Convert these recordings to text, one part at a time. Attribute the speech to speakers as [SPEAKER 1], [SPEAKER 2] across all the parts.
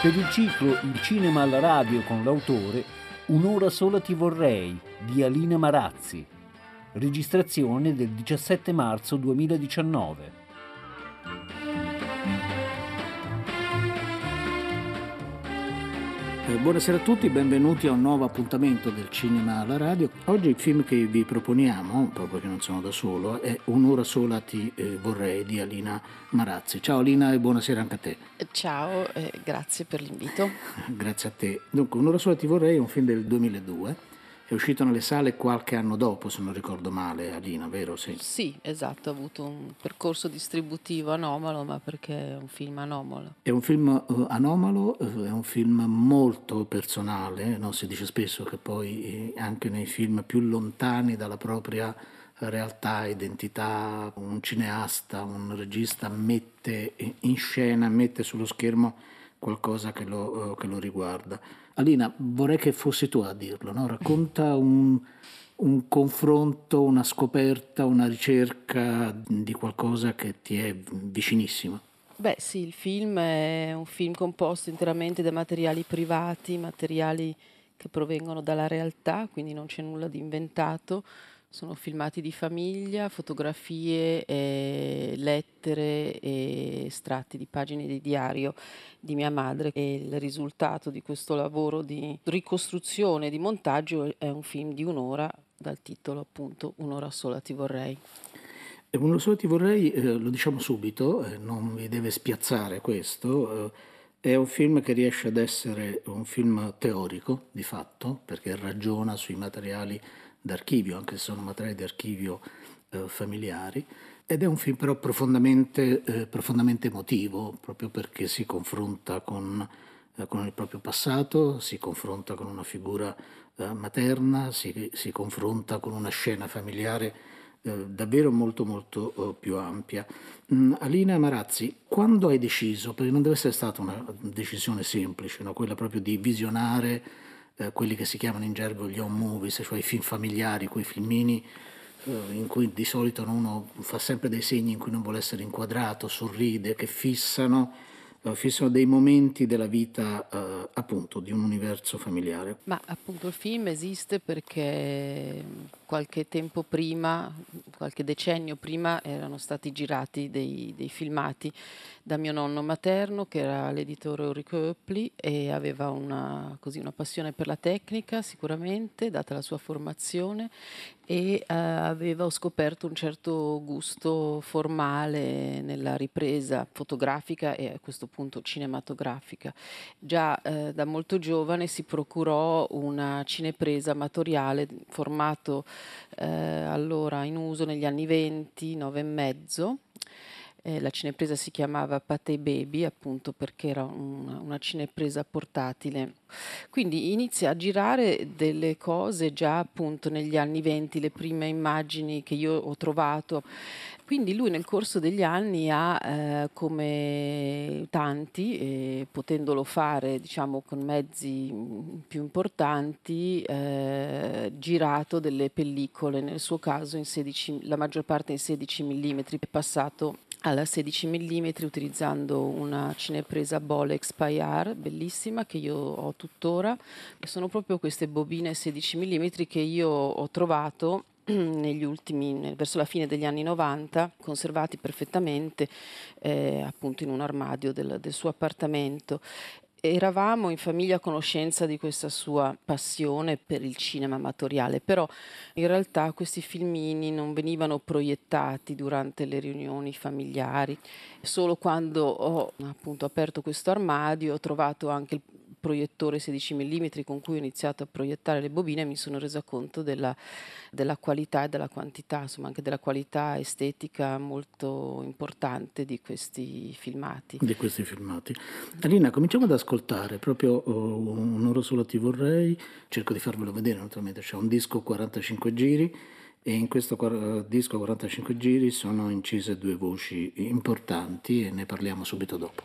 [SPEAKER 1] Per il ciclo Il cinema alla radio con l'autore, Un'ora sola ti vorrei di Alina Marazzi. Registrazione del 17 marzo 2019.
[SPEAKER 2] Buonasera a tutti, benvenuti a un nuovo appuntamento del cinema alla radio. Oggi il film che vi proponiamo, proprio che non sono da solo, è Un'ora sola ti vorrei di Alina Marazzi. Ciao Alina e buonasera anche a te.
[SPEAKER 3] Ciao, grazie per l'invito.
[SPEAKER 2] Grazie a te. Dunque, Un'ora sola ti vorrei è un film del 2002, è uscito nelle sale qualche anno dopo, se non ricordo male, Alina, vero?
[SPEAKER 3] Sì, esatto, ha avuto un percorso distributivo anomalo, ma perché è un film anomalo.
[SPEAKER 2] È un film anomalo, è un film molto personale, no? Si dice spesso che poi anche nei film più lontani dalla propria realtà, identità, un cineasta, un regista mette in scena, mette sullo schermo qualcosa che lo riguarda. Alina, vorrei che fossi tu a dirlo, no? Racconta un confronto, una scoperta, una ricerca di qualcosa che ti è vicinissimo.
[SPEAKER 3] Beh sì, il film è un film composto interamente da materiali privati, materiali che provengono dalla realtà, quindi non c'è nulla di inventato. Sono filmati di famiglia, fotografie, lettere e estratti di pagine di diario di mia madre, e il risultato di questo lavoro di ricostruzione, di montaggio è un film di un'ora dal titolo appunto Un'ora sola ti vorrei.
[SPEAKER 2] Uno solo ti vorrei, lo diciamo subito, non vi deve spiazzare questo, è un film che riesce ad essere un film teorico di fatto, perché ragiona sui materiali d'archivio, anche se sono materiali d'archivio familiari, ed è un film però profondamente emotivo, proprio perché si confronta con il proprio passato, si confronta con una figura materna, si confronta con una scena familiare davvero molto più ampia. Alina Marazzi, quando hai deciso, perché non deve essere stata una decisione semplice, no? Quella proprio di visionare quelli che si chiamano in gergo gli home movies, cioè i film familiari, quei filmini in cui di solito uno fa sempre dei segni in cui non vuole essere inquadrato, sorride, che fissano dei momenti della vita appunto di un universo familiare.
[SPEAKER 3] Ma appunto il film esiste perché qualche tempo prima, qualche decennio prima, erano stati girati dei filmati da mio nonno materno, che era l'editore Ulrico Oepli, e aveva una passione per la tecnica sicuramente, data la sua formazione, e avevo scoperto un certo gusto formale nella ripresa fotografica e a questo punto cinematografica. Già da molto giovane si procurò una cinepresa amatoriale, formato allora in uso negli anni 20, 9,5. La cinepresa si chiamava Pathé Baby, appunto perché era una cinepresa portatile. Quindi inizia a girare delle cose già appunto negli anni 20, le prime immagini che io ho trovato. Quindi lui nel corso degli anni ha, come tanti, potendolo fare diciamo con mezzi più importanti, girato delle pellicole, nel suo caso la maggior parte in 16 mm, è passato alla 16 mm utilizzando una cinepresa Bolex Payar bellissima che io ho tuttora, e sono proprio queste bobine 16 mm che io ho trovato verso la fine degli anni 90, conservati perfettamente appunto in un armadio del suo appartamento. Eravamo in famiglia a conoscenza di questa sua passione per il cinema amatoriale, però in realtà questi filmini non venivano proiettati durante le riunioni familiari. Solo quando ho appunto aperto questo armadio, ho trovato anche il proiettore 16 mm con cui ho iniziato a proiettare le bobine, e mi sono resa conto della qualità e della quantità, insomma anche della qualità estetica molto importante di questi filmati.
[SPEAKER 2] Alina, cominciamo ad ascoltare proprio Un'ora sola ti vorrei, cerco di farvelo vedere naturalmente, c'è un disco 45 giri e in questo disco 45 giri sono incise due voci importanti e ne parliamo subito dopo.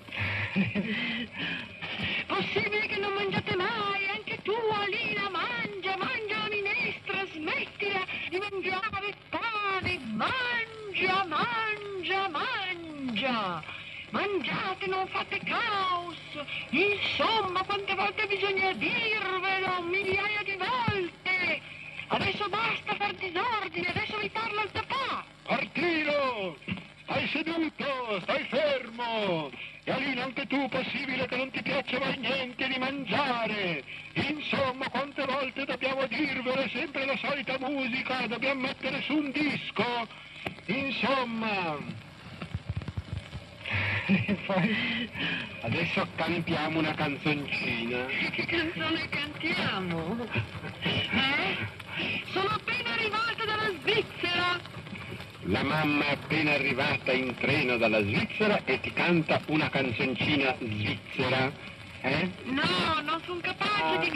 [SPEAKER 4] Possibile che non mangiate mai? Anche tu, Alina, mangia minestra, smettila di mangiare pane, mangia. mangiate, non fate caos. Insomma, quante volte bisogna dirvelo, migliaia di volte. Adesso basta far disordine, adesso vi parla il papà.
[SPEAKER 5] Artino, stai seduto, stai fermo. E Alina, anche tu, possibile che non ti piaccia mai niente di mangiare? Insomma, quante volte dobbiamo dirvelo, è sempre la solita musica, dobbiamo mettere su un disco. Insomma... E poi adesso cantiamo una canzoncina.
[SPEAKER 4] Che canzone cantiamo? Sono appena arrivata dalla Svizzera.
[SPEAKER 5] La mamma è appena arrivata in treno dalla Svizzera e ti canta una canzoncina svizzera, eh?
[SPEAKER 4] No, non sono capace di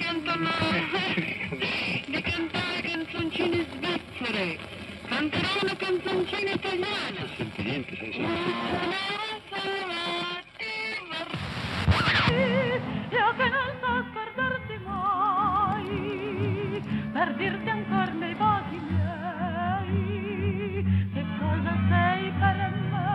[SPEAKER 4] cantare canzoncine svizzere. Canterò una canzoncina italiana.
[SPEAKER 5] Non senti niente, sei solo...
[SPEAKER 6] Io che non so scordarti mai, per dirti ancora nei baci miei, che cosa sei per me.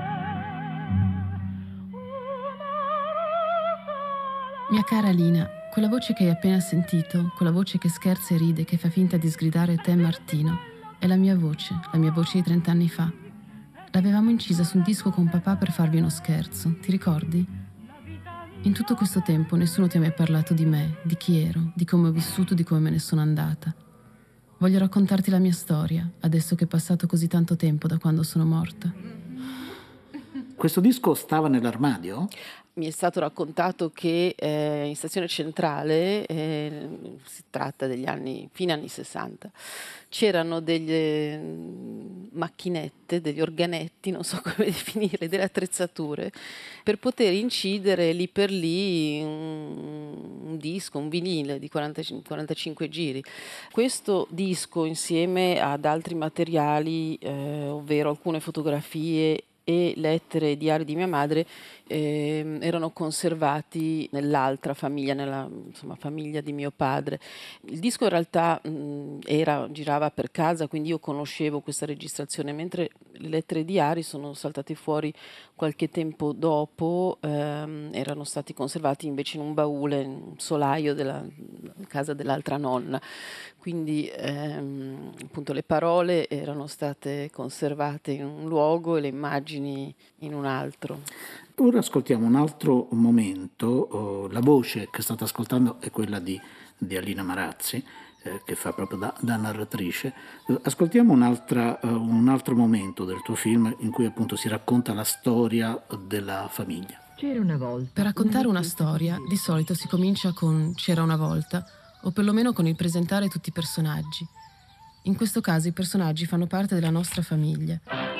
[SPEAKER 7] Mia cara Alina, quella voce che hai appena sentito, quella voce che scherza e ride, che fa finta di sgridare te Martino, è la mia voce di 30 anni fa. L'avevamo incisa su un disco con papà per farvi uno scherzo, ti ricordi? In tutto questo tempo nessuno ti ha mai parlato di me, di chi ero, di come ho vissuto, di come me ne sono andata. Voglio raccontarti la mia storia, adesso che è passato così tanto tempo da quando sono morta.
[SPEAKER 2] Questo disco stava nell'armadio?
[SPEAKER 3] Mi è stato raccontato che in stazione centrale, si tratta degli anni, fine anni 60, c'erano delle macchinette, degli organetti, non so come definire, delle attrezzature, per poter incidere lì per lì un disco, un vinile di 45 giri. Questo disco, insieme ad altri materiali, ovvero alcune fotografie e lettere e diari di mia madre, erano conservati nell'altra famiglia, nella famiglia di mio padre. Il disco in realtà girava per casa, quindi io conoscevo questa registrazione, mentre le lettere e diari sono saltate fuori qualche tempo dopo, erano stati conservati invece in un baule, in un solaio della casa dell'altra nonna. Quindi appunto le parole erano state conservate in un luogo e le immagini in un altro.
[SPEAKER 2] Ora ascoltiamo un altro momento. La voce che state ascoltando è quella di Alina Marazzi, che fa proprio da narratrice. Ascoltiamo un altro momento del tuo film in cui appunto si racconta la storia della famiglia.
[SPEAKER 8] C'era una volta.
[SPEAKER 7] Per raccontare una storia, di solito si comincia con "c'era una volta", o perlomeno con il presentare tutti i personaggi. In questo caso i personaggi fanno parte della nostra famiglia.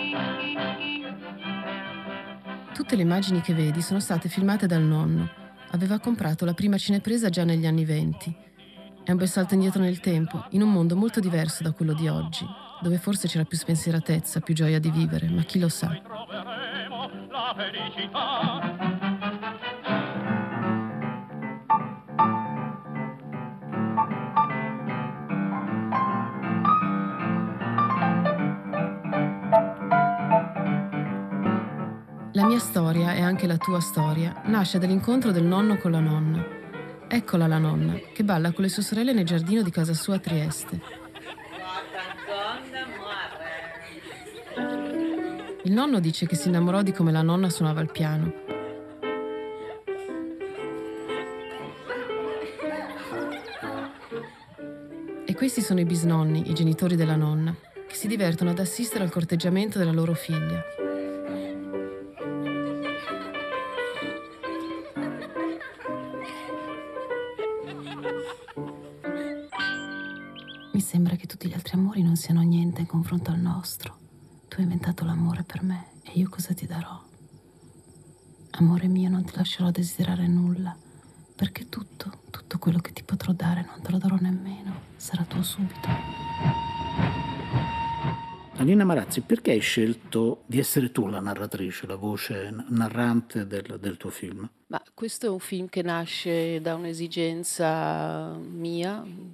[SPEAKER 7] Tutte le immagini che vedi sono state filmate dal nonno. Aveva comprato la prima cinepresa già negli anni '20. È un bel salto indietro nel tempo, in un mondo molto diverso da quello di oggi, dove forse c'era più spensieratezza, più gioia di vivere, ma chi lo sa.
[SPEAKER 6] La felicità.
[SPEAKER 7] La mia storia e anche la tua storia nasce dall'incontro del nonno con la nonna. Eccola la nonna, che balla con le sue sorelle nel giardino di casa sua a Trieste. Il nonno dice che si innamorò di come la nonna suonava il piano. E questi sono i bisnonni, i genitori della nonna, che si divertono ad assistere al corteggiamento della loro figlia. Mi sembra che tutti gli altri amori non siano niente in confronto al nostro. Tu hai inventato l'amore per me e io cosa ti darò? Amore mio, non ti lascerò desiderare nulla, perché tutto quello che ti potrò dare non te lo darò nemmeno, sarà tuo subito.
[SPEAKER 2] Alina Marazzi, perché hai scelto di essere tu la narratrice, la voce narrante del tuo film?
[SPEAKER 3] Ma questo è un film che nasce da un'esigenza mia,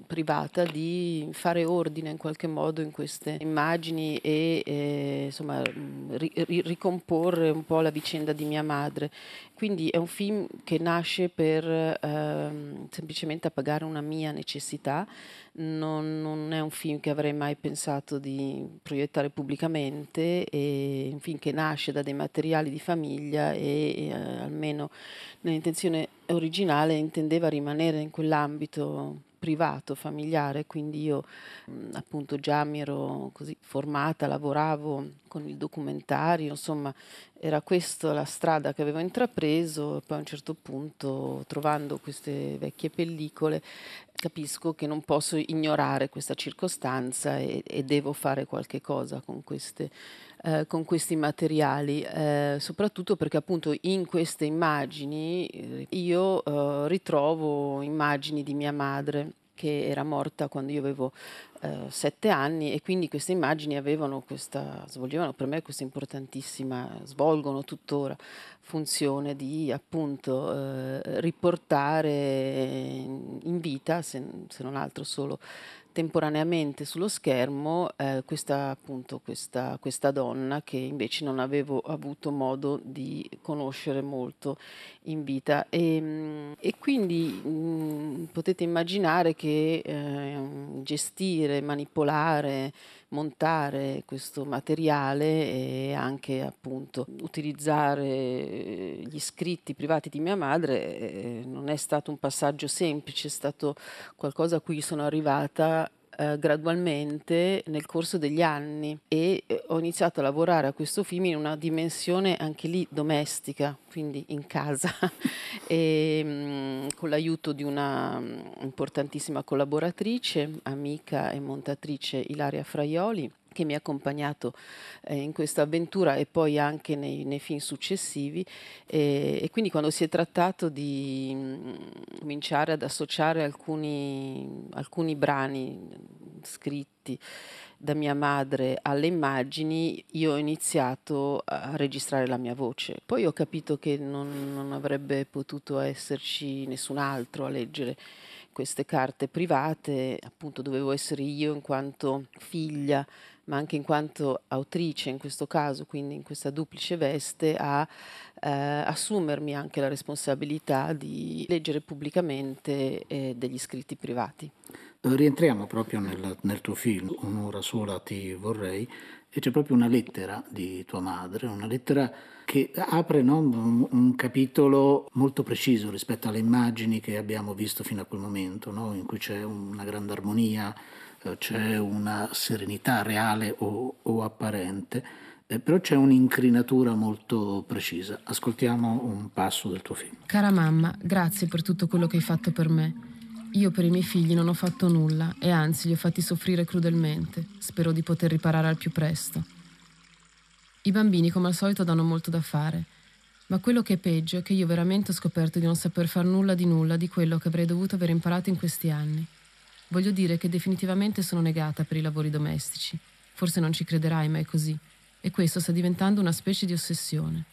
[SPEAKER 3] privata di fare ordine in qualche modo in queste immagini e insomma ricomporre un po' la vicenda di mia madre. Quindi è un film che nasce per semplicemente appagare una mia necessità. Non è un film che avrei mai pensato di proiettare pubblicamente, è un film che nasce da dei materiali di famiglia e almeno nell'intenzione originale intendeva rimanere in quell'ambito privato, familiare, quindi io appunto già mi ero così formata, lavoravo con il documentario, insomma era questa la strada che avevo intrapreso. E poi a un certo punto, trovando queste vecchie pellicole, capisco che non posso ignorare questa circostanza e devo fare qualche cosa con questi materiali, soprattutto perché appunto in queste immagini io ritrovo immagini di mia madre che era morta quando io avevo 7 anni, e quindi queste immagini svolgevano per me questa importantissima, svolgono tuttora, funzione di appunto riportare in vita, se non altro solo temporaneamente sullo schermo, questa donna che invece non avevo avuto modo di conoscere molto in vita, e quindi potete immaginare che gestire, manipolare, montare questo materiale e anche appunto utilizzare gli scritti privati di mia madre non è stato un passaggio semplice, è stato qualcosa a cui sono arrivata gradualmente nel corso degli anni, e ho iniziato a lavorare a questo film in una dimensione anche lì domestica, quindi in casa e con l'aiuto di una importantissima collaboratrice, amica e montatrice, Ilaria Fraioli, che mi ha accompagnato in questa avventura e poi anche nei film successivi, e quindi quando si è trattato di cominciare ad associare alcuni brani scritti da mia madre alle immagini, io ho iniziato a registrare la mia voce. Poi ho capito che non avrebbe potuto esserci nessun altro a leggere queste carte private, appunto dovevo essere io in quanto figlia, ma anche in quanto autrice in questo caso, quindi in questa duplice veste, a assumermi anche la responsabilità di leggere pubblicamente degli scritti privati.
[SPEAKER 2] Rientriamo proprio nel tuo film, Un'ora sola ti vorrei, e c'è proprio una lettera di tua madre, una lettera che apre, no, un capitolo molto preciso rispetto alle immagini che abbiamo visto fino a quel momento, no, in cui c'è una grande armonia, c'è una serenità reale o apparente, però c'è un'incrinatura molto precisa. Ascoltiamo un passo del tuo film.
[SPEAKER 7] Cara mamma, grazie per tutto quello che hai fatto per me. Io per i miei figli non ho fatto nulla e anzi li ho fatti soffrire crudelmente. Spero di poter riparare al più presto. I bambini come al solito danno molto da fare, ma quello che è peggio è che io veramente ho scoperto di non saper far nulla di quello che avrei dovuto aver imparato in questi anni. Voglio dire che definitivamente sono negata per i lavori domestici. Forse non ci crederai, ma è così. E questo sta diventando una specie di ossessione.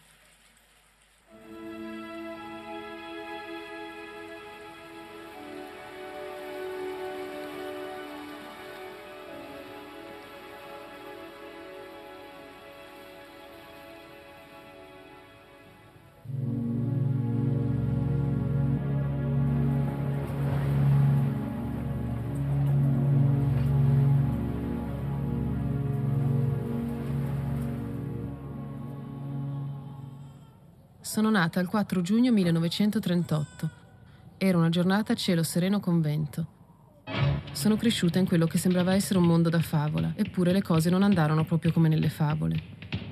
[SPEAKER 7] Sono nata il 4 giugno 1938. Era una giornata a cielo sereno con vento. Sono cresciuta in quello che sembrava essere un mondo da favola, eppure le cose non andarono proprio come nelle favole.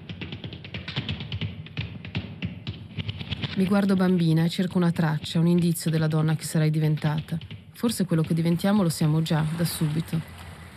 [SPEAKER 7] Mi guardo bambina e cerco una traccia, un indizio della donna che sarei diventata. Forse quello che diventiamo lo siamo già, da subito.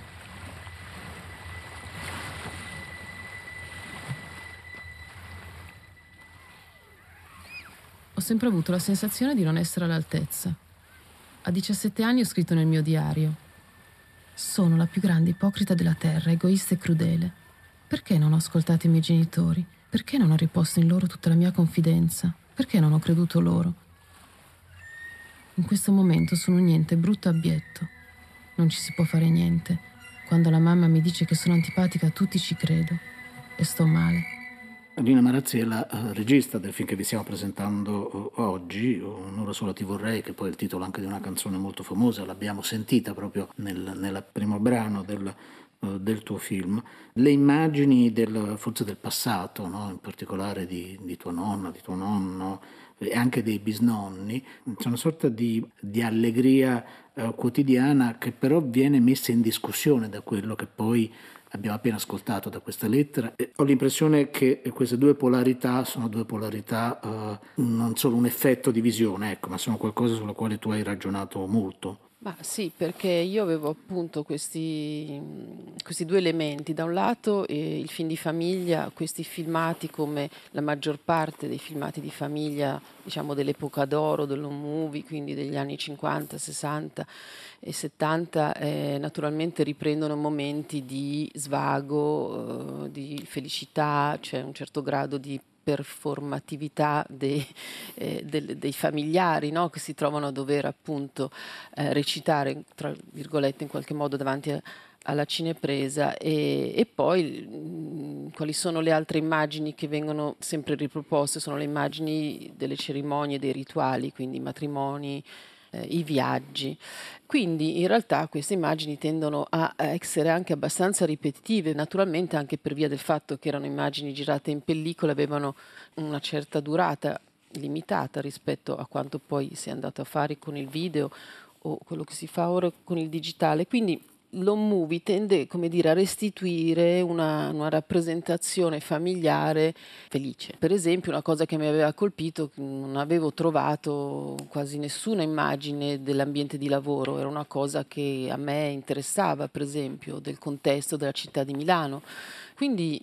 [SPEAKER 7] Ho sempre avuto la sensazione di non essere all'altezza. A 17 anni ho scritto nel mio diario: sono la più grande ipocrita della terra, egoista e crudele. Perché non ho ascoltato i miei genitori? Perché non ho riposto in loro tutta la mia confidenza? Perché non ho creduto loro? In questo momento sono un niente brutto e abbietto. non ci si può fare niente. Quando la mamma mi dice che sono antipatica a tutti ci credo e sto male.
[SPEAKER 2] Alina Marazzi è la regista del film che vi stiamo presentando oggi, Un'ora sola ti vorrei, che poi è il titolo anche di una canzone molto famosa, l'abbiamo sentita proprio nel primo brano del tuo film. Le immagini forse del passato, no? In particolare di tua nonna, di tuo nonno e anche dei bisnonni, c'è una sorta di allegria quotidiana che però viene messa in discussione da quello che poi abbiamo appena ascoltato da questa lettera. E ho l'impressione che queste due polarità sono due polarità, non solo un effetto di visione, ecco, ma sono qualcosa sulla quale tu hai ragionato molto.
[SPEAKER 3] Ma sì, perché io avevo appunto questi due elementi. Da un lato il film di famiglia, questi filmati come la maggior parte dei filmati di famiglia, diciamo dell'epoca d'oro, dell'home movie, quindi degli anni 50, 60 e 70, naturalmente riprendono momenti di svago, di felicità, c'è un certo grado di performatività dei familiari, no? Che si trovano a dover appunto recitare, tra virgolette, in qualche modo davanti alla cinepresa e poi quali sono le altre immagini che vengono sempre riproposte? Sono le immagini delle cerimonie, dei rituali, quindi i matrimoni, i viaggi. Quindi in realtà queste immagini tendono a essere anche abbastanza ripetitive, naturalmente anche per via del fatto che erano immagini girate in pellicola, avevano una certa durata limitata rispetto a quanto poi si è andato a fare con il video o quello che si fa ora con il digitale. Quindi l'home movie tende, come dire, a restituire una rappresentazione familiare felice. Per esempio, una cosa che mi aveva colpito, non avevo trovato quasi nessuna immagine dell'ambiente di lavoro, era una cosa che a me interessava, per esempio, del contesto della città di Milano. Quindi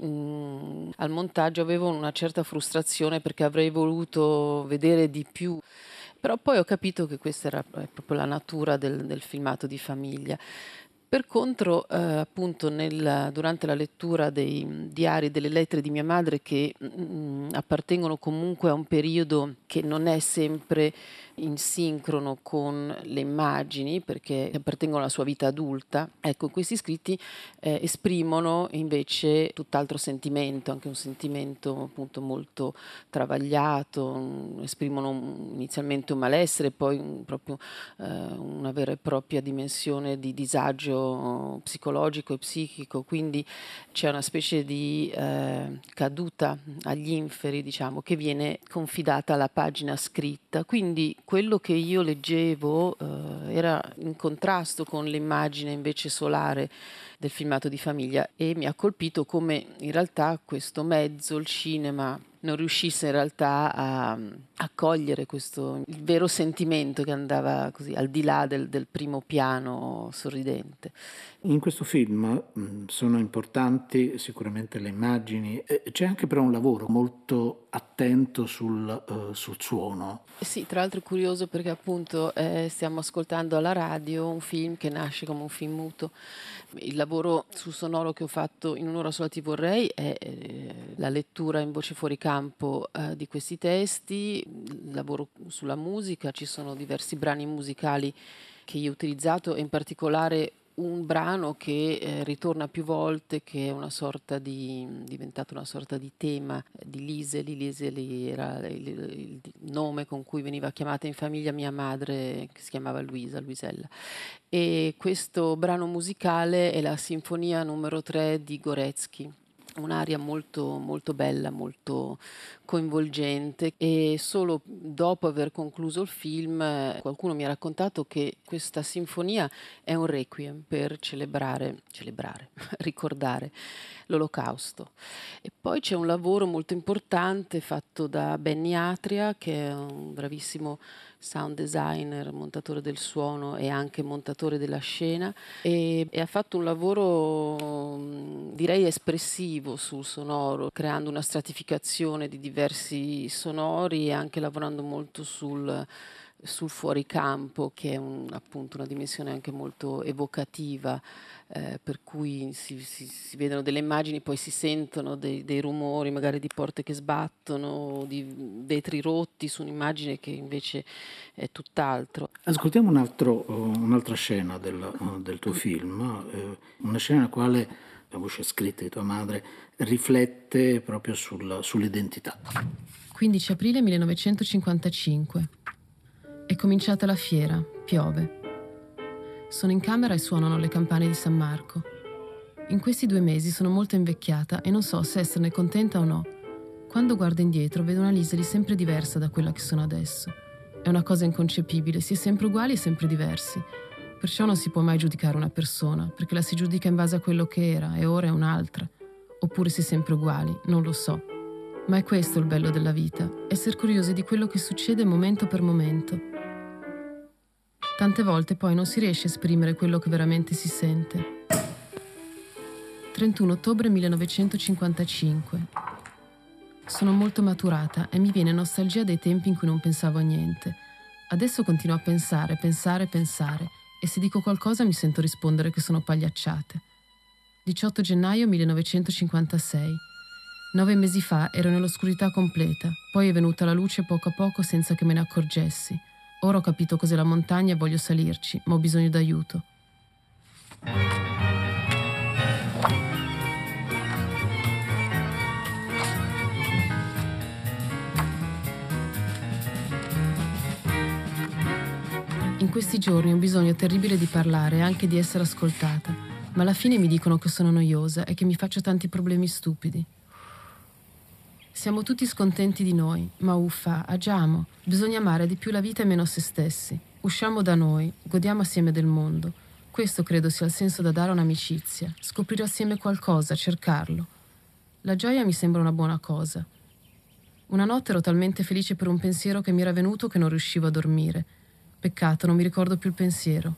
[SPEAKER 3] al montaggio avevo una certa frustrazione perché avrei voluto vedere di più. Però poi ho capito che questa era proprio la natura del filmato di famiglia. Per contro, appunto, durante la lettura dei diari, delle lettere di mia madre che appartengono comunque a un periodo che non è sempre in sincrono con le immagini, perché appartengono alla sua vita adulta, ecco, questi scritti esprimono invece tutt'altro sentimento, anche un sentimento appunto molto travagliato, esprimono inizialmente un malessere, poi proprio una vera e propria dimensione di disagio psicologico e psichico, quindi c'è una specie di caduta agli inferi, diciamo, che viene confidata alla pagina scritta. Quindi quello che io leggevo era in contrasto con l'immagine invece solare del filmato di famiglia e mi ha colpito come in realtà questo mezzo, il cinema, non riuscisse in realtà a cogliere il vero sentimento che andava così al di là del primo piano sorridente.
[SPEAKER 2] In questo film sono importanti sicuramente le immagini, c'è anche però un lavoro molto attento sul suono.
[SPEAKER 3] Sì, tra l'altro è curioso perché appunto stiamo ascoltando alla radio un film che nasce come un film muto. Il lavoro sul sonoro che ho fatto in Un'ora sola ti vorrei è la lettura in voce fuori campo di questi testi, il lavoro sulla musica, ci sono diversi brani musicali che io ho utilizzato e in particolare un brano che ritorna più volte, che è diventato una sorta di tema di Liseli. Liseli era il nome con cui veniva chiamata in famiglia mia madre, che si chiamava Luisella. E questo brano musicale è la sinfonia numero 3 di Gorecki. Un'aria molto, molto bella, molto coinvolgente e solo dopo aver concluso il film qualcuno mi ha raccontato che questa sinfonia è un requiem per celebrare, ricordare l'Olocausto. E poi c'è un lavoro molto importante fatto da Benny Atria, che è un bravissimo sound designer, montatore del suono e anche montatore della scena e ha fatto un lavoro direi espressivo sul sonoro, creando una stratificazione di diversi sonori e anche lavorando molto sul fuoricampo, che è appunto una dimensione anche molto evocativa, per cui si vedono delle immagini, poi si sentono dei rumori, magari di porte che sbattono, di vetri rotti su un'immagine che invece è tutt'altro.
[SPEAKER 2] Ascoltiamo un'altra scena del tuo film, una scena nella quale la voce scritta di tua madre riflette proprio sull'identità.
[SPEAKER 7] 15 aprile 1955. È cominciata la fiera, piove. Sono in camera e suonano le campane di San Marco. In questi 2 mesi sono molto invecchiata e non so se esserne contenta o no. Quando guardo indietro vedo una Liseli sempre diversa da quella che sono adesso. È una cosa inconcepibile, si è sempre uguali e sempre diversi. Perciò non si può mai giudicare una persona, perché la si giudica in base a quello che era e ora è un'altra. Oppure si è sempre uguali, non lo so. Ma è questo il bello della vita, essere curiosi di quello che succede momento per momento. Tante volte poi non si riesce a esprimere quello che veramente si sente. 31 ottobre 1955. Sono molto maturata e mi viene nostalgia dei tempi in cui non pensavo a niente. Adesso continuo a pensare e se dico qualcosa mi sento rispondere che sono pagliacciate. 18 gennaio 1956. 9 mesi fa ero nell'oscurità completa, poi è venuta la luce poco a poco senza che me ne accorgessi. Ora ho capito cos'è la montagna e voglio salirci, ma ho bisogno d'aiuto. In questi giorni ho un bisogno terribile di parlare e anche di essere ascoltata, ma alla fine mi dicono che sono noiosa e che mi faccio tanti problemi stupidi. Siamo tutti scontenti di noi, ma uffa, agiamo. Bisogna amare di più la vita e meno se stessi. Usciamo da noi, godiamo assieme del mondo. Questo credo sia il senso da dare a un'amicizia. Scoprire assieme qualcosa, cercarlo. La gioia mi sembra una buona cosa. Una notte ero talmente felice per un pensiero che mi era venuto che non riuscivo a dormire. Peccato, non mi ricordo più il pensiero.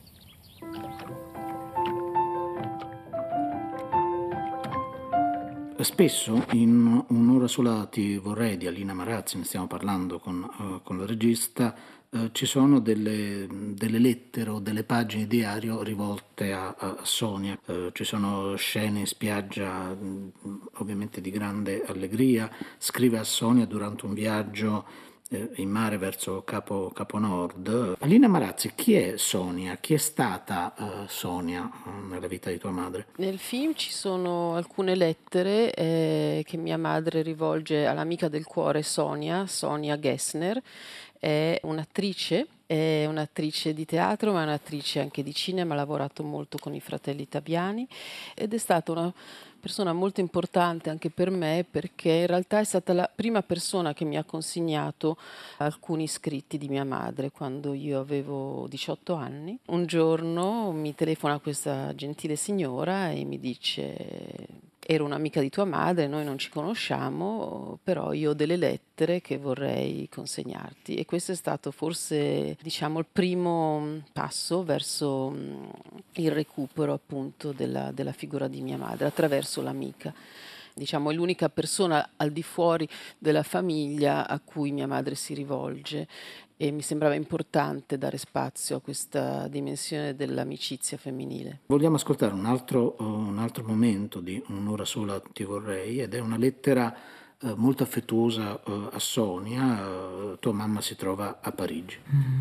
[SPEAKER 2] Spesso in Un'ora sola ti vorrei di Alina Marazzi, ne stiamo parlando con la regista, ci sono delle lettere o delle pagine di diario rivolte a Sonia. Ci sono scene in spiaggia ovviamente di grande allegria, scrive a Sonia durante un viaggio in mare verso Capo Nord. Alina Marazzi, chi è Sonia? Chi è stata Sonia nella vita di tua madre?
[SPEAKER 3] Nel film ci sono alcune lettere che mia madre rivolge all'amica del cuore Sonia Gessner. È un'attrice di teatro, ma è un'attrice anche di cinema, ha lavorato molto con i fratelli Taviani ed è stata una persona molto importante anche per me, perché in realtà è stata la prima persona che mi ha consegnato alcuni scritti di mia madre quando io avevo 18 anni. Un giorno mi telefona questa gentile signora e mi dice: ero un'amica di tua madre, noi non ci conosciamo, però io ho delle lettere che vorrei consegnarti. E questo è stato forse, diciamo, il primo passo verso il recupero appunto della figura di mia madre attraverso l'amica. Diciamo, è l'unica persona al di fuori della famiglia a cui mia madre si rivolge. E mi sembrava importante dare spazio a questa dimensione dell'amicizia femminile.
[SPEAKER 2] Vogliamo ascoltare un altro momento di Un'ora sola ti vorrei, ed è una lettera molto affettuosa a Sonia. Tua mamma si trova a Parigi.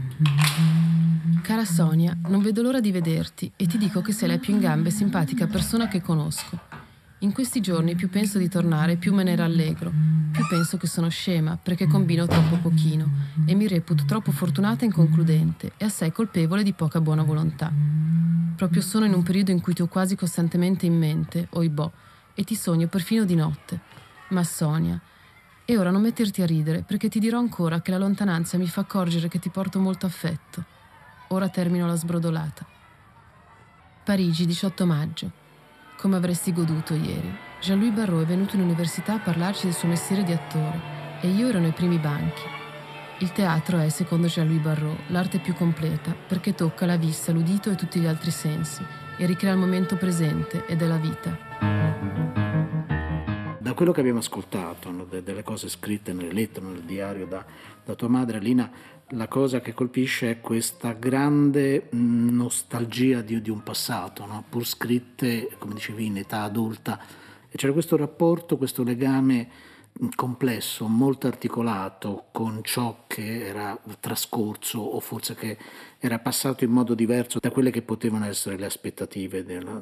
[SPEAKER 7] Cara Sonia, non vedo l'ora di vederti e ti dico che sei la più in gambe e simpatica persona che conosco. In questi giorni più penso di tornare, più me ne rallegro. Più penso che sono scema, perché combino troppo pochino e mi reputo troppo fortunata e inconcludente e assai colpevole di poca buona volontà. Proprio sono in un periodo in cui ti ho quasi costantemente in mente, oibò, e ti sogno perfino di notte. Ma Sonia, e ora non metterti a ridere, perché ti dirò ancora che la lontananza mi fa accorgere che ti porto molto affetto. Ora termino la sbrodolata. Parigi, 18 maggio. Come avresti goduto ieri. Jean-Louis Barrault è venuto in università a parlarci del suo mestiere di attore e io ero nei primi banchi. Il teatro è, secondo Jean-Louis Barrault, l'arte più completa perché tocca la vista, l'udito e tutti gli altri sensi e ricrea il momento presente ed è la vita.
[SPEAKER 2] Da quello che abbiamo ascoltato, no, delle cose scritte nelle lettere, nel diario da tua madre, Lina, la cosa che colpisce è questa grande nostalgia di un passato, no? Pur scritte, come dicevi, in età adulta. E c'era questo rapporto, questo legame complesso, molto articolato con ciò che era trascorso o forse che era passato in modo diverso da quelle che potevano essere le aspettative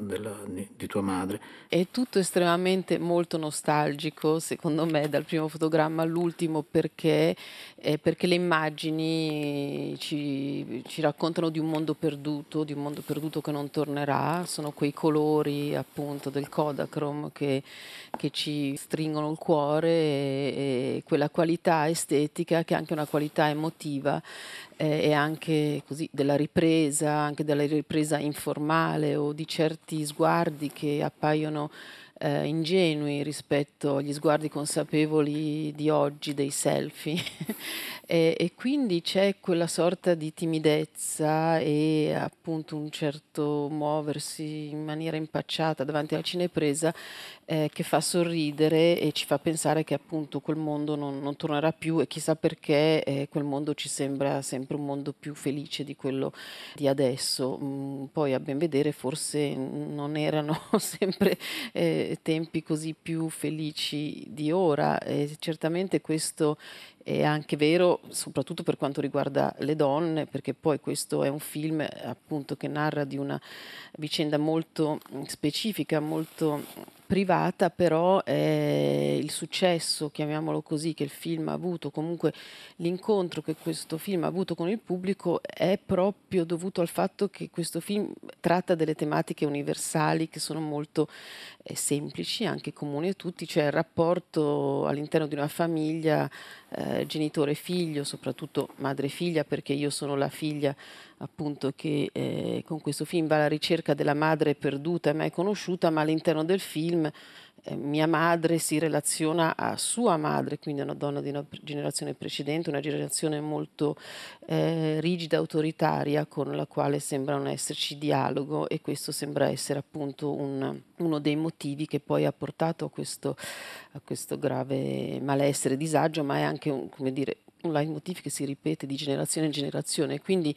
[SPEAKER 2] di tua madre.
[SPEAKER 3] È tutto estremamente molto nostalgico, secondo me, dal primo fotogramma all'ultimo, perché le immagini ci raccontano di un mondo perduto che non tornerà. Sono quei colori appunto del Kodachrome che ci stringono il cuore, e quella qualità estetica che è anche una qualità emotiva, e anche così della ripresa, anche della ripresa informale o di certi sguardi che appaiono ingenui rispetto agli sguardi consapevoli di oggi, dei selfie. E quindi c'è quella sorta di timidezza e appunto un certo muoversi in maniera impacciata davanti alla cinepresa, che fa sorridere e ci fa pensare che appunto quel mondo non tornerà più, e chissà perché quel mondo ci sembra sempre un mondo più felice di quello di adesso. Poi a ben vedere forse non erano sempre tempi così più felici di ora, e certamente questo è anche vero soprattutto per quanto riguarda le donne, perché poi questo è un film appunto che narra di una vicenda molto specifica, molto privata, però il successo, chiamiamolo così, che il film ha avuto, comunque l'incontro che questo film ha avuto con il pubblico, è proprio dovuto al fatto che questo film tratta delle tematiche universali che sono molto semplici, anche comuni a tutti, cioè il rapporto all'interno di una famiglia, genitore e figlio, soprattutto madre e figlia, perché io sono la figlia appunto che con questo film va alla ricerca della madre perduta e mai conosciuta, ma all'interno del film mia madre si relaziona a sua madre, quindi è una donna di una generazione precedente, una generazione molto rigida, autoritaria, con la quale sembra non esserci dialogo, e questo sembra essere appunto uno dei motivi che poi ha portato a questo grave malessere, disagio, ma è anche un leitmotiv che si ripete di generazione in generazione. Quindi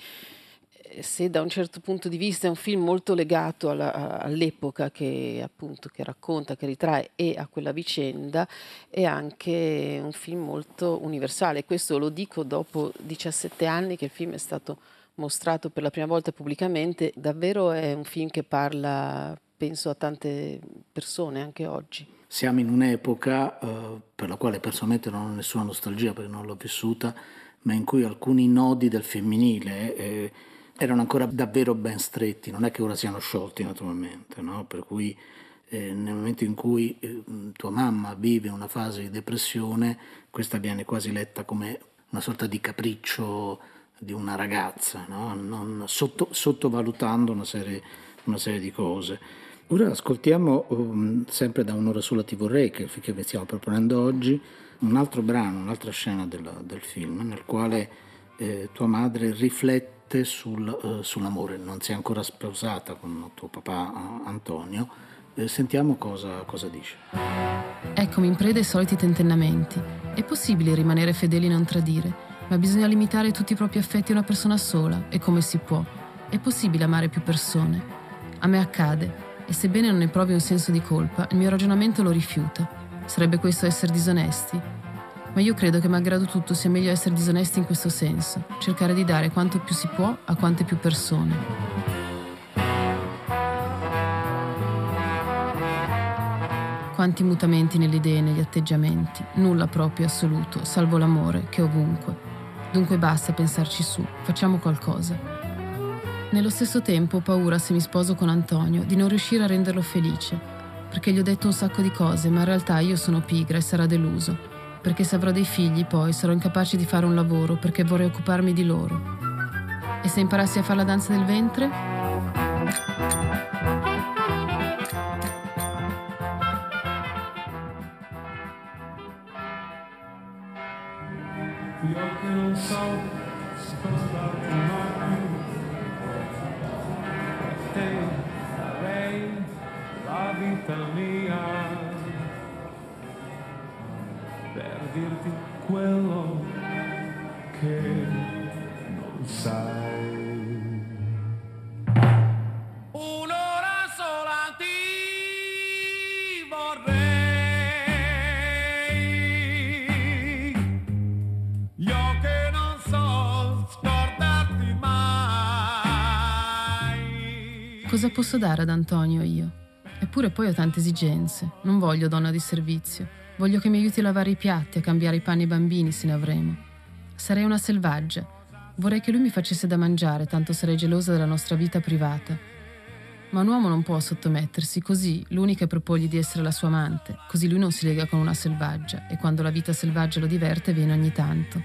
[SPEAKER 3] se da un certo punto di vista è un film molto legato all'epoca che racconta, che ritrae, e a quella vicenda, è anche un film molto universale. Questo lo dico dopo 17 anni che il film è stato mostrato per la prima volta pubblicamente. Davvero è un film che parla, penso, a tante persone anche oggi.
[SPEAKER 2] Siamo in un'epoca per la quale personalmente non ho nessuna nostalgia perché non l'ho vissuta, ma in cui alcuni nodi del femminile erano ancora davvero ben stretti, non è che ora siano sciolti naturalmente, no? Per cui nel momento in cui tua mamma vive una fase di depressione, questa viene quasi letta come una sorta di capriccio di una ragazza, no? Non sottovalutando una serie di cose. Ora ascoltiamo sempre da Un'ora sola ti vorrei, che vi stiamo proponendo oggi, un altro brano, un'altra scena del film, nel quale tua madre riflette sull'amore. Non si è ancora sposata con tuo papà Antonio. Sentiamo cosa dice.
[SPEAKER 7] Eccomi in preda ai soliti tentennamenti. È possibile rimanere fedeli e non tradire, ma bisogna limitare tutti i propri affetti a una persona sola. E come si può? È possibile amare più persone? A me accade, e sebbene non ne provi un senso di colpa, il mio ragionamento lo rifiuta. Sarebbe questo essere disonesti? Ma io credo che malgrado tutto sia meglio essere disonesti in questo senso, cercare di dare quanto più si può a quante più persone. Quanti mutamenti nelle idee e negli atteggiamenti, nulla proprio assoluto, salvo l'amore, che è ovunque. Dunque basta pensarci su, facciamo qualcosa. Nello stesso tempo ho paura, se mi sposo con Antonio, di non riuscire a renderlo felice, perché gli ho detto un sacco di cose, ma in realtà io sono pigra e sarà deluso. Perché se avrò dei figli poi sarò incapace di fare un lavoro perché vorrei occuparmi di loro. E se imparassi a fare la danza del ventre?
[SPEAKER 8] Io che non so spostarti mai, te darei la vita mia. dirti quello che non sai. Un'ora sola ti vorrei, io che non so scordarti mai.
[SPEAKER 7] Cosa posso dare ad Antonio io? Eppure poi ho tante esigenze. Non voglio donna di servizio. Voglio che mi aiuti a lavare i piatti, a cambiare i panni ai bambini se ne avremo. Sarei una selvaggia. Vorrei che lui mi facesse da mangiare, tanto sarei gelosa della nostra vita privata. Ma un uomo non può sottomettersi, così l'unica è proporgli di essere la sua amante, così lui non si lega con una selvaggia e quando la vita selvaggia lo diverte viene ogni tanto.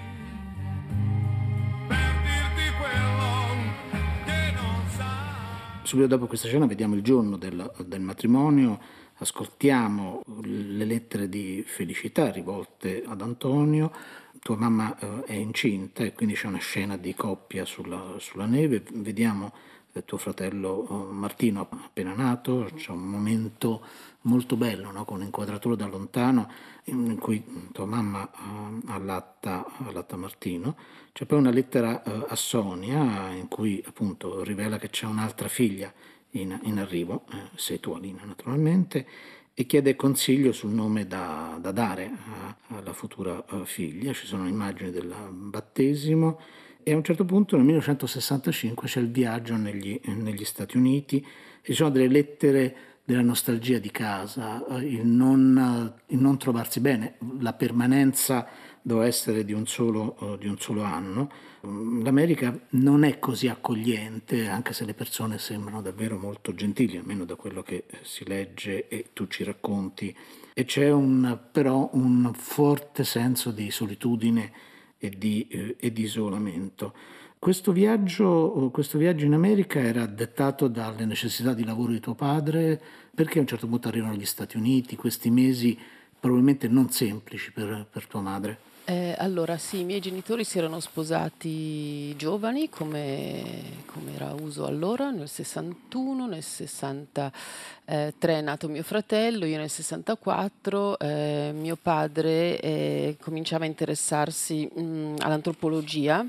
[SPEAKER 2] Subito dopo questa scena vediamo il giorno del matrimonio, ascoltiamo le lettere di felicità rivolte ad Antonio. Tua mamma è incinta e quindi c'è una scena di coppia sulla neve. Vediamo tuo fratello Martino appena nato, c'è un momento molto bello, no? Con un'inquadratura da lontano in cui tua mamma allatta Martino. C'è poi una lettera a Sonia in cui appunto rivela che c'è un'altra figlia in arrivo, sei tu Alina naturalmente, e chiede consiglio sul nome da dare alla futura figlia. Ci sono immagini del battesimo e a un certo punto nel 1965 c'è il viaggio negli Stati Uniti e ci sono delle lettere della nostalgia di casa, il non trovarsi bene, la permanenza doveva essere di un solo anno. L'America non è così accogliente, anche se le persone sembrano davvero molto gentili, almeno da quello che si legge e tu ci racconti, e c'è però un forte senso di solitudine e di isolamento. Questo viaggio in America era dettato dalle necessità di lavoro di tuo padre, perché a un certo punto arrivano agli Stati Uniti, questi mesi probabilmente non semplici per tua madre.
[SPEAKER 3] Allora sì, i miei genitori si erano sposati giovani come era uso allora, nel 61, nel 63 è nato mio fratello, io nel 64, mio padre cominciava a interessarsi all'antropologia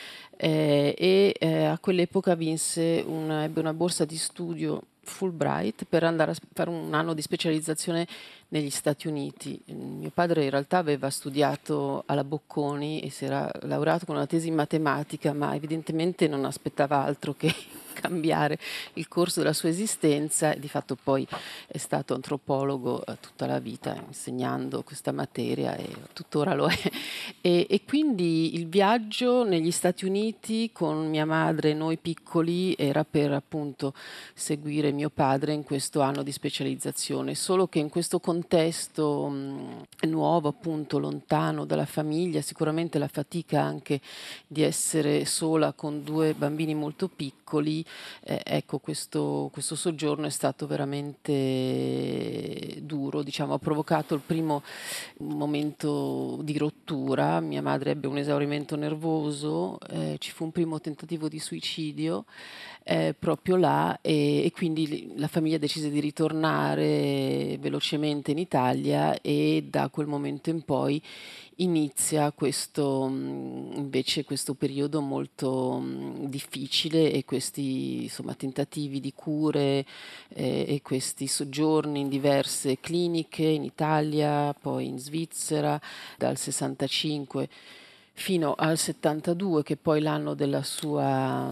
[SPEAKER 3] e a quell'epoca ebbe una borsa di studio Fulbright per andare a fare un anno di specializzazione negli Stati Uniti. Mio padre in realtà aveva studiato alla Bocconi e si era laureato con una tesi in matematica, ma evidentemente non aspettava altro che cambiare il corso della sua esistenza e di fatto poi è stato antropologo tutta la vita, insegnando questa materia e tuttora lo è. E quindi il viaggio negli Stati Uniti con mia madre e noi piccoli era per appunto seguire mio padre in questo anno di specializzazione, solo che in questo contesto nuovo, appunto lontano dalla famiglia, sicuramente la fatica anche di essere sola con due bambini molto piccoli, ecco, questo soggiorno è stato veramente duro, diciamo, ha provocato il primo momento di rottura. Mia madre ebbe un esaurimento nervoso, ci fu un primo tentativo di suicidio proprio là e quindi la famiglia decise di ritornare velocemente in Italia e da quel momento in poi inizia invece questo periodo molto difficile e questi insomma tentativi di cure e questi soggiorni in diverse cliniche in Italia, poi in Svizzera dal 65 fino al 72, che poi l'anno della sua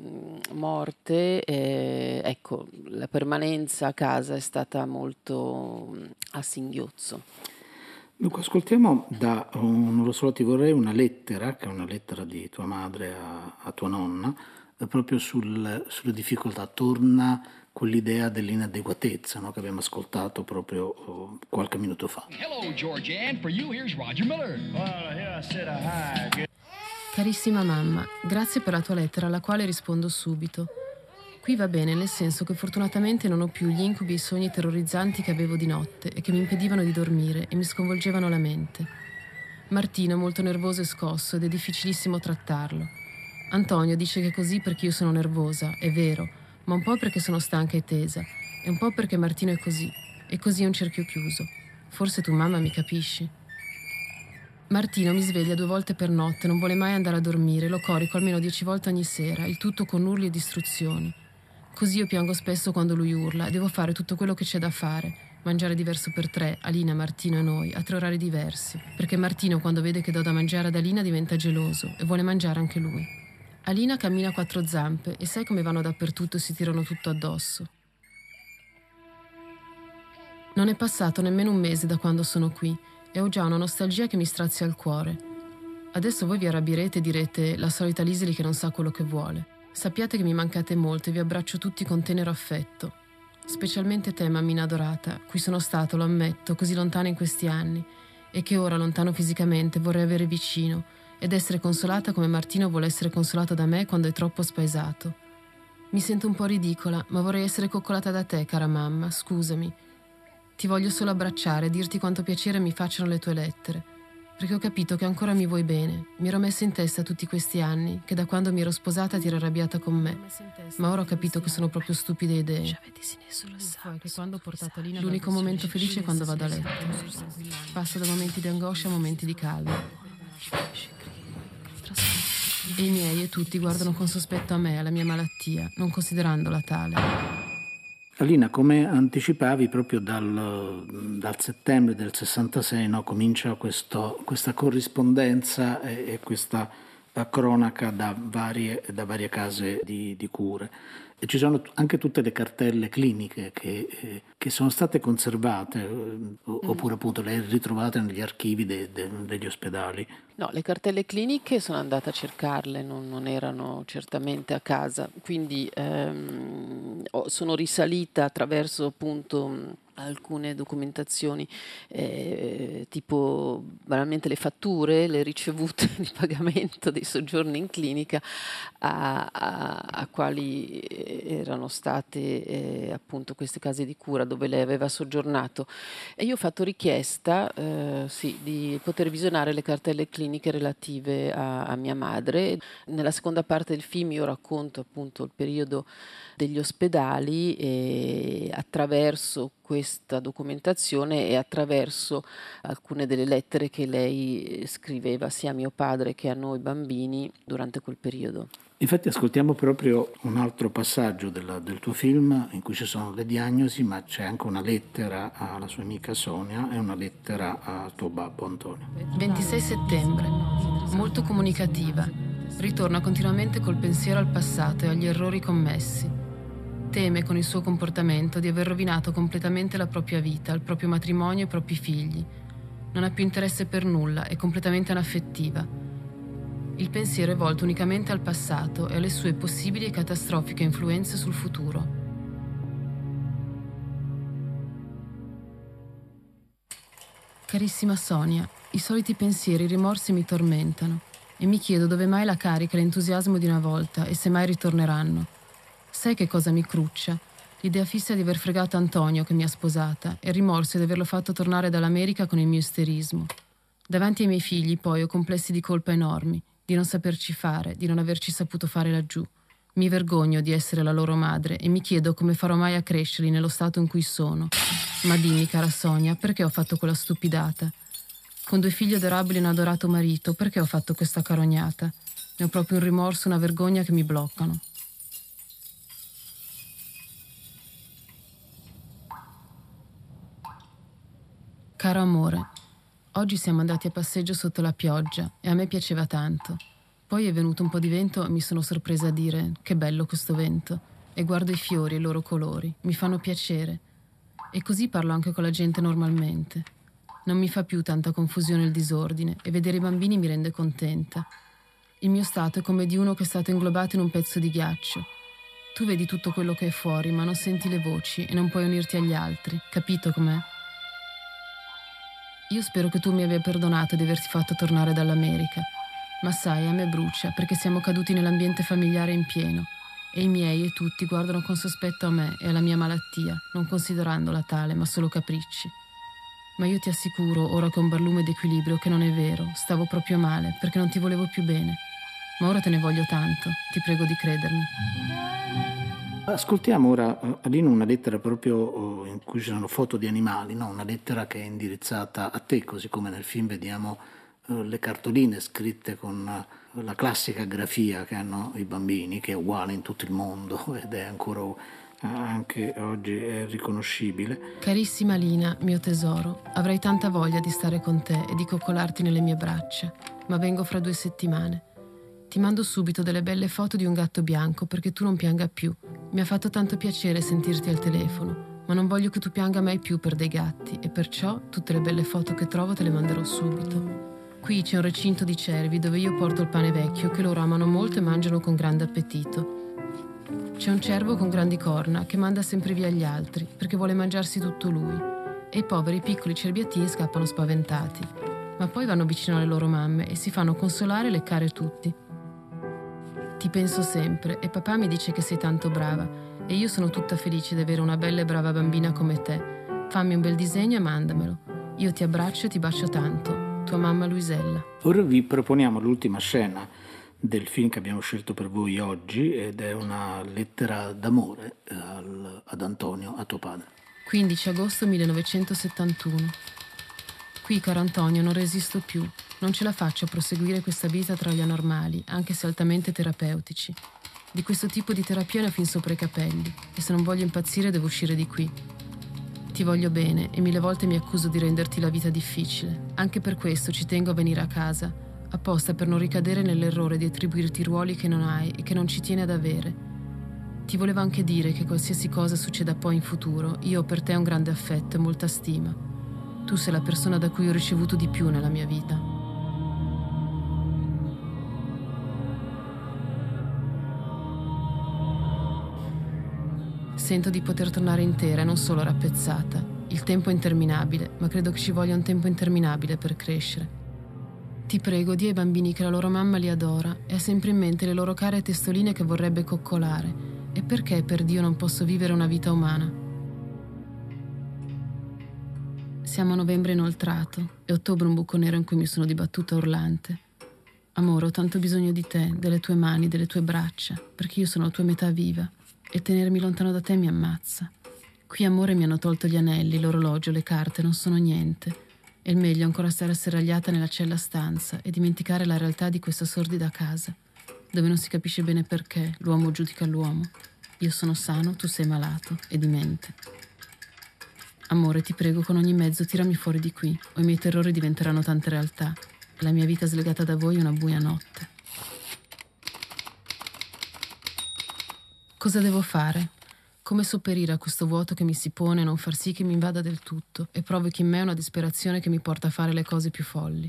[SPEAKER 3] morte, ecco, la permanenza a casa è stata molto a singhiozzo.
[SPEAKER 2] Dunque, ascoltiamo da Non lo so, ti vorrei una lettera, che è una lettera di tua madre a tua nonna, proprio sulle difficoltà. Torna quell'idea dell'inadeguatezza, no, che abbiamo ascoltato proprio qualche minuto fa.
[SPEAKER 9] Hello, Georgianne. For you, here's Roger Miller. Well, here I said hi.
[SPEAKER 7] Carissima mamma, grazie per la tua lettera alla quale rispondo subito. Qui va bene, nel senso che fortunatamente non ho più gli incubi e i sogni terrorizzanti che avevo di notte e che mi impedivano di dormire e mi sconvolgevano la mente. Martino è molto nervoso e scosso ed è difficilissimo trattarlo. Antonio dice che è così perché io sono nervosa, è vero, ma un po' perché sono stanca e tesa, e un po' perché Martino è così, e così è un cerchio chiuso. Forse tu, mamma, mi capisci? Martino mi sveglia 2 volte per notte, non vuole mai andare a dormire, lo corico almeno 10 volte ogni sera, il tutto con urli e distruzioni. Così io piango spesso quando lui urla e devo fare tutto quello che c'è da fare. Mangiare diverso per 3, Alina, Martino e noi, a 3 orari diversi. Perché Martino, quando vede che do da mangiare ad Alina, diventa geloso e vuole mangiare anche lui. Alina cammina a 4 zampe e sai come vanno dappertutto e si tirano tutto addosso. Non è passato nemmeno un mese da quando sono qui e ho già una nostalgia che mi strazia il cuore. Adesso voi vi arrabbierete e direte la solita Liseli che non sa quello che vuole. Sappiate che mi mancate molto e vi abbraccio tutti con tenero affetto. Specialmente te, mammina adorata, cui sono stato, lo ammetto, così lontana in questi anni e che ora, lontano fisicamente, vorrei avere vicino ed essere consolata come Martino vuole essere consolato da me quando è troppo spaesato. Mi sento un po' ridicola, ma vorrei essere coccolata da te, cara mamma, scusami. Ti voglio solo abbracciare e dirti quanto piacere mi facciano le tue lettere, perché ho capito che ancora mi vuoi bene. Mi ero messa in testa tutti questi anni che da quando mi ero sposata ti eri arrabbiata con me, ma ora ho capito che sono proprio stupide idee. Che quando ho portato Alina l'unico momento felice è quando vado a letto. Passo da momenti di angoscia a momenti di calma. E i miei e tutti guardano con sospetto a me, alla mia malattia, non considerandola tale.
[SPEAKER 2] Alina, come anticipavi, proprio dal settembre del 66 comincia questa corrispondenza e questa cronaca da varie case di cure. E ci sono anche tutte le cartelle cliniche che sono state conservate oppure appunto le ritrovate negli archivi degli ospedali.
[SPEAKER 3] No, le cartelle cliniche sono andata a cercarle, non erano certamente a casa, quindi sono risalita attraverso appunto alcune documentazioni, tipo banalmente le fatture, le ricevute di pagamento dei soggiorni in clinica a quali erano state appunto queste case di cura dove lei aveva soggiornato. E io ho fatto richiesta di poter visionare le cartelle cliniche relative a mia madre. Nella seconda parte del film io racconto appunto il periodo degli ospedali e attraverso questa documentazione e attraverso alcune delle lettere che lei scriveva sia a mio padre che a noi bambini durante quel periodo.
[SPEAKER 2] Infatti ascoltiamo proprio un altro passaggio del tuo film in cui ci sono le diagnosi, ma c'è anche una lettera alla sua amica Sonia e una lettera al tuo babbo Antonio.
[SPEAKER 7] 26 settembre, molto comunicativa. Ritorna continuamente col pensiero al passato e agli errori commessi. Teme con il suo comportamento di aver rovinato completamente la propria vita, il proprio matrimonio e i propri figli. Non ha più interesse per nulla, è completamente anaffettiva. Il pensiero è volto unicamente al passato e alle sue possibili e catastrofiche influenze sul futuro. Carissima Sonia, i soliti pensieri e i rimorsi mi tormentano e mi chiedo dove mai la carica e l'entusiasmo di una volta e se mai ritorneranno. Sai che cosa mi cruccia? L'idea fissa di aver fregato Antonio che mi ha sposata e il rimorso di averlo fatto tornare dall'America con il mio isterismo. Davanti ai miei figli poi ho complessi di colpa enormi, di non saperci fare, di non averci saputo fare laggiù. Mi vergogno di essere la loro madre e mi chiedo come farò mai a crescerli nello stato in cui sono. Ma dimmi, cara Sonia, perché ho fatto quella stupidata? Con 2 figli adorabili e un adorato marito, perché ho fatto questa carognata? Ne ho proprio un rimorso, una vergogna che mi bloccano. Caro amore, oggi siamo andati a passeggio sotto la pioggia e a me piaceva tanto. Poi è venuto un po' di vento e mi sono sorpresa a dire che bello questo vento. E guardo i fiori e i loro colori, mi fanno piacere. E così parlo anche con la gente normalmente. Non mi fa più tanta confusione il disordine e vedere i bambini mi rende contenta. Il mio stato è come di uno che è stato inglobato in un pezzo di ghiaccio. Tu vedi tutto quello che è fuori, ma non senti le voci e non puoi unirti agli altri. Capito com'è? Io spero che tu mi abbia perdonato di averti fatto tornare dall'America, ma sai, a me brucia perché siamo caduti nell'ambiente familiare in pieno e i miei e tutti guardano con sospetto a me e alla mia malattia, non considerandola tale, ma solo capricci. Ma io ti assicuro, ora che ho un barlume d'equilibrio, che non è vero, stavo proprio male perché non ti volevo più bene. Ma ora te ne voglio tanto, ti prego di credermi.
[SPEAKER 2] Ascoltiamo ora, Alina, una lettera proprio in cui ci sono foto di animali, no? Una lettera che è indirizzata a te, così come nel film vediamo le cartoline scritte con la classica grafia che hanno i bambini, che è uguale in tutto il mondo ed è ancora anche oggi è riconoscibile.
[SPEAKER 7] Carissima Lina, mio tesoro, avrei tanta voglia di stare con te e di coccolarti nelle mie braccia, ma vengo fra 2 settimane. Ti mando subito delle belle foto di un gatto bianco perché tu non pianga più. Mi ha fatto tanto piacere sentirti al telefono, ma non voglio che tu pianga mai più per dei gatti e perciò tutte le belle foto che trovo te le manderò subito. Qui c'è un recinto di cervi dove io porto il pane vecchio che loro amano molto e mangiano con grande appetito. C'è un cervo con grandi corna che manda sempre via gli altri perché vuole mangiarsi tutto lui e i poveri piccoli cerbiatini scappano spaventati, ma poi vanno vicino alle loro mamme e si fanno consolare e leccare tutti. Ti penso sempre e papà mi dice che sei tanto brava e io sono tutta felice di avere una bella e brava bambina come te. Fammi un bel disegno e mandamelo. Io ti abbraccio e ti bacio tanto. Tua mamma Luisella.
[SPEAKER 2] Ora vi proponiamo l'ultima scena del film che abbiamo scelto per voi oggi ed è una lettera d'amore ad Antonio, a tuo padre.
[SPEAKER 7] 15 agosto 1971. Qui, caro Antonio, non resisto più. Non ce la faccio a proseguire questa vita tra gli anormali, anche se altamente terapeutici. Di questo tipo di terapia ne ho fin sopra i capelli e se non voglio impazzire devo uscire di qui. Ti voglio bene e 1000 volte mi accuso di renderti la vita difficile. Anche per questo ci tengo a venire a casa, apposta per non ricadere nell'errore di attribuirti ruoli che non hai e che non ci tieni ad avere. Ti volevo anche dire che qualsiasi cosa succeda poi in futuro, io ho per te un grande affetto e molta stima. Tu sei la persona da cui ho ricevuto di più nella mia vita. Sento di poter tornare intera e non solo rappezzata. Il tempo è interminabile, ma credo che ci voglia un tempo interminabile per crescere. Ti prego, di ai bambini che la loro mamma li adora e ha sempre in mente le loro care testoline che vorrebbe coccolare. E perché per Dio non posso vivere una vita umana? Siamo a novembre inoltrato e ottobre un buco nero in cui mi sono dibattuta urlante. Amore, ho tanto bisogno di te, delle tue mani, delle tue braccia, perché io sono la tua metà viva. E tenermi lontano da te mi ammazza. Qui, amore, mi hanno tolto gli anelli, l'orologio, le carte, non sono niente. E il meglio è ancora stare asserragliata nella cella stanza e dimenticare la realtà di questa sordida casa, dove non si capisce bene perché l'uomo giudica l'uomo. Io sono sano, tu sei malato e dimente. Amore, ti prego, con ogni mezzo tirami fuori di qui, o i miei terrori diventeranno tante realtà. E la mia vita slegata da voi è una buia notte. Cosa devo fare? Come sopperire a questo vuoto che mi si pone e non far sì che mi invada del tutto e provochi in me una disperazione che mi porta a fare le cose più folli?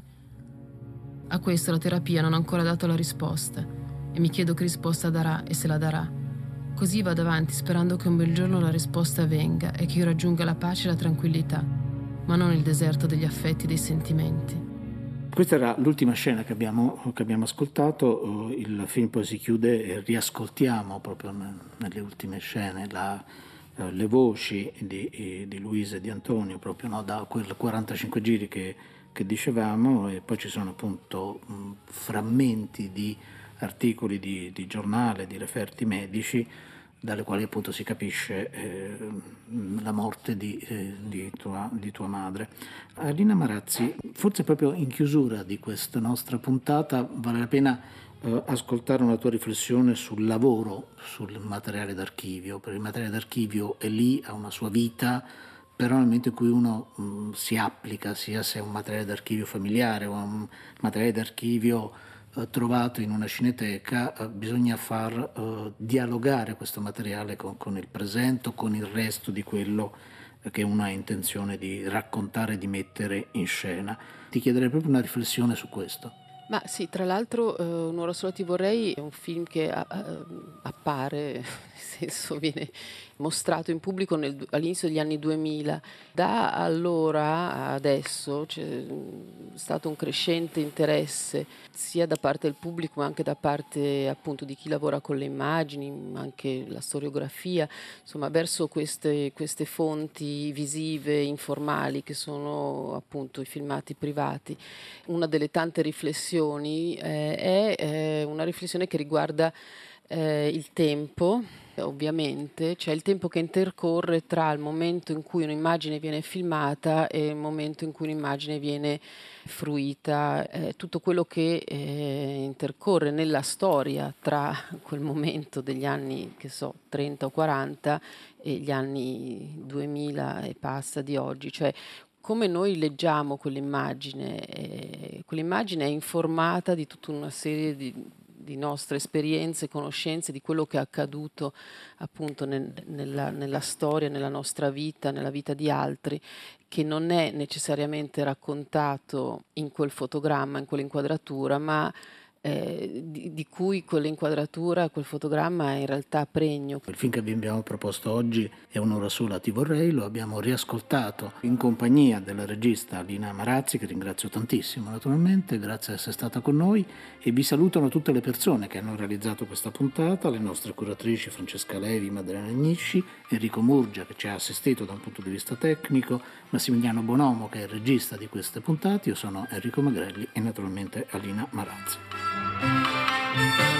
[SPEAKER 7] A questo la terapia non ha ancora dato la risposta e mi chiedo che risposta darà e se la darà. Così vado avanti sperando che un bel giorno la risposta venga e che io raggiunga la pace e la tranquillità, ma non il deserto degli affetti e dei sentimenti.
[SPEAKER 2] Questa era l'ultima scena che abbiamo ascoltato, il film poi si chiude e riascoltiamo proprio nelle ultime scene le voci di Luisa e di Antonio, proprio no, da quel 45 giri che dicevamo, e poi ci sono appunto frammenti di articoli di giornale, di referti medici, dalle quali appunto si capisce la morte di tua madre. Alina Marazzi, forse proprio in chiusura di questa nostra puntata vale la pena ascoltare una tua riflessione sul lavoro, sul materiale d'archivio, perché il materiale d'archivio è lì, ha una sua vita, però nel momento in cui uno si applica, sia se è un materiale d'archivio familiare o un materiale d'archivio trovato in una cineteca, bisogna far dialogare questo materiale con il presente, con il resto di quello che uno ha intenzione di raccontare, di mettere in scena. Ti chiederei proprio una riflessione su questo.
[SPEAKER 3] Ma sì, tra l'altro Un'ora sola ti vorrei è un film che appare, nel senso viene mostrato in pubblico all'inizio degli anni 2000. Da allora a adesso c'è stato un crescente interesse sia da parte del pubblico ma anche da parte appunto di chi lavora con le immagini, ma anche la storiografia, insomma verso queste fonti visive informali che sono appunto i filmati privati. Una delle tante riflessioni è una riflessione che riguarda Il tempo, ovviamente, cioè il tempo che intercorre tra il momento in cui un'immagine viene filmata e il momento in cui un'immagine viene fruita, tutto quello che intercorre nella storia tra quel momento degli anni, che so, 30 o 40 e gli anni 2000 e passa di oggi, cioè come noi leggiamo quell'immagine è informata di tutta una serie di nostre esperienze, conoscenze, di quello che è accaduto appunto nella storia, nella nostra vita, nella vita di altri, che non è necessariamente raccontato in quel fotogramma, in quell'inquadratura, ma di cui quell'inquadratura, quel fotogramma è in realtà pregno.
[SPEAKER 2] Il film che vi abbiamo proposto oggi è Un'ora sola ti vorrei, lo abbiamo riascoltato in compagnia della regista Alina Marazzi, che ringrazio tantissimo naturalmente, grazie di essere stata con noi, e vi salutano tutte le persone che hanno realizzato questa puntata, le nostre curatrici Francesca Levi, Maddalena Agnisci, Enrico Murgia che ci ha assistito da un punto di vista tecnico, Massimiliano Bonomo che è il regista di queste puntate, io sono Enrico Magrelli e naturalmente Alina Marazzi.